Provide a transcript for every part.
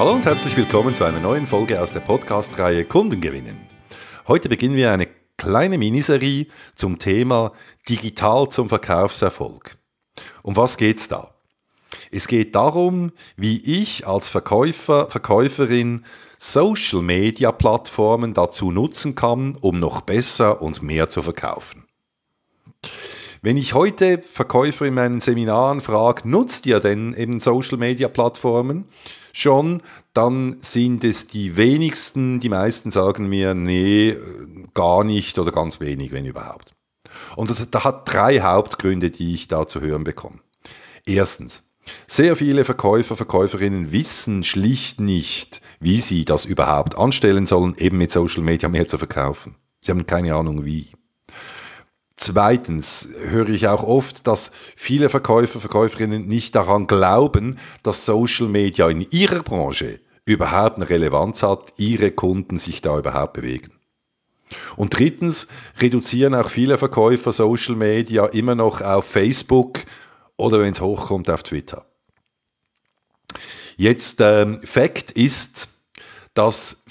Hallo und herzlich willkommen zu einer neuen Folge aus der Podcast-Reihe Kunden gewinnen. Heute beginnen wir eine kleine Miniserie zum Thema Digital zum Verkaufserfolg. Um was geht's da? Es geht darum, wie ich als Verkäufer, Verkäuferin Social-Media-Plattformen dazu nutzen kann, um noch besser und mehr zu verkaufen. Wenn ich heute Verkäufer in meinen Seminaren frage, nutzt ihr denn eben Social-Media-Plattformen schon, dann sind es die wenigsten, die meisten sagen mir, nee, gar nicht oder ganz wenig, wenn überhaupt. Und das hat drei Hauptgründe, die ich da zu hören bekomme. Erstens, sehr viele Verkäufer, Verkäuferinnen wissen schlicht nicht, wie sie das überhaupt anstellen sollen, eben mit Social Media mehr zu verkaufen. Sie haben keine Ahnung wie. Zweitens höre ich auch oft, dass viele Verkäufer, Verkäuferinnen nicht daran glauben, dass Social Media in ihrer Branche überhaupt eine Relevanz hat, ihre Kunden sich da überhaupt bewegen. Und drittens reduzieren auch viele Verkäufer Social Media immer noch auf Facebook oder wenn es hochkommt auf Twitter. Jetzt Fakt ist, dass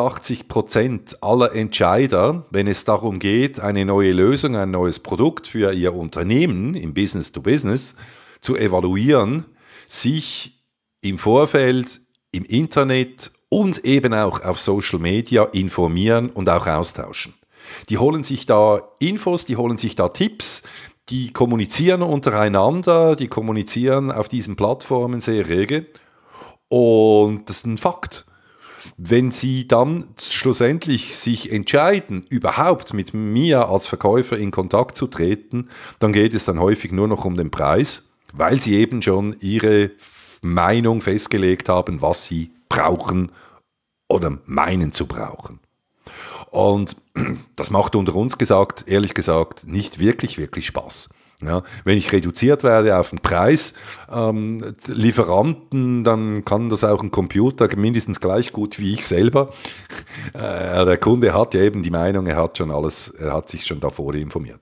85% aller Entscheider, wenn es darum geht, eine neue Lösung, ein neues Produkt für ihr Unternehmen im Business to Business zu evaluieren, sich im Vorfeld, im Internet und eben auch auf Social Media informieren und auch austauschen. Die holen sich da Infos, die holen sich da Tipps, die kommunizieren untereinander, die kommunizieren auf diesen Plattformen sehr rege und das ist ein Fakt. Wenn Sie dann schlussendlich sich entscheiden, überhaupt mit mir als Verkäufer in Kontakt zu treten, dann geht es dann häufig nur noch um den Preis, weil Sie eben schon Ihre Meinung festgelegt haben, was Sie brauchen oder meinen zu brauchen. Und das macht unter uns gesagt, ehrlich gesagt, nicht wirklich Spaß. Ja, wenn ich reduziert werde auf den Preis, Lieferanten, dann kann das auch ein Computer mindestens gleich gut wie ich selber. Der Kunde hat ja eben die Meinung, er hat sich schon davor informiert.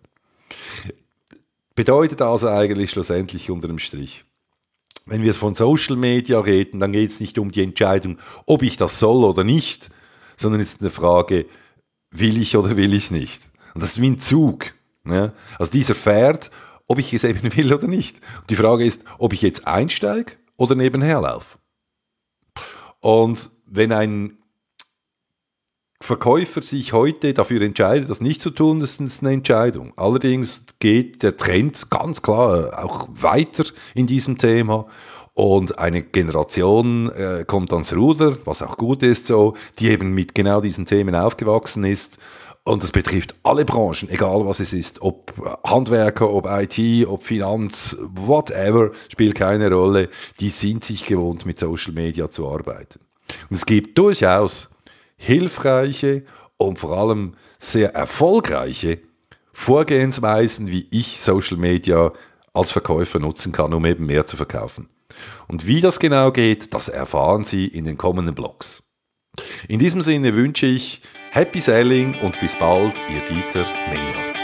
Bedeutet also eigentlich schlussendlich unter dem Strich, wenn wir von Social Media reden, dann geht es nicht um die Entscheidung, ob ich das soll oder nicht, sondern es ist eine Frage, will ich oder will ich nicht. Und das ist wie ein Zug. Ja? Also dieser fährt, ob ich es eben will oder nicht. Und die Frage ist, ob ich jetzt einsteige oder nebenher laufe. Und wenn ein Verkäufer sich heute dafür entscheidet, das nicht zu tun, das ist eine Entscheidung. Allerdings geht der Trend ganz klar auch weiter in diesem Thema. Und eine Generation kommt ans Ruder, was auch gut ist so, die eben mit genau diesen Themen aufgewachsen ist. Und das betrifft alle Branchen, egal was es ist, ob Handwerker, ob IT, ob Finanz, whatever, spielt keine Rolle. Die sind sich gewohnt, mit Social Media zu arbeiten. Und es gibt durchaus hilfreiche und vor allem sehr erfolgreiche Vorgehensweisen, wie ich Social Media als Verkäufer nutzen kann, um eben mehr zu verkaufen. Und wie das genau geht, das erfahren Sie in den kommenden Blogs. In diesem Sinne wünsche ich Happy Selling und bis bald, Ihr Dieter Menier.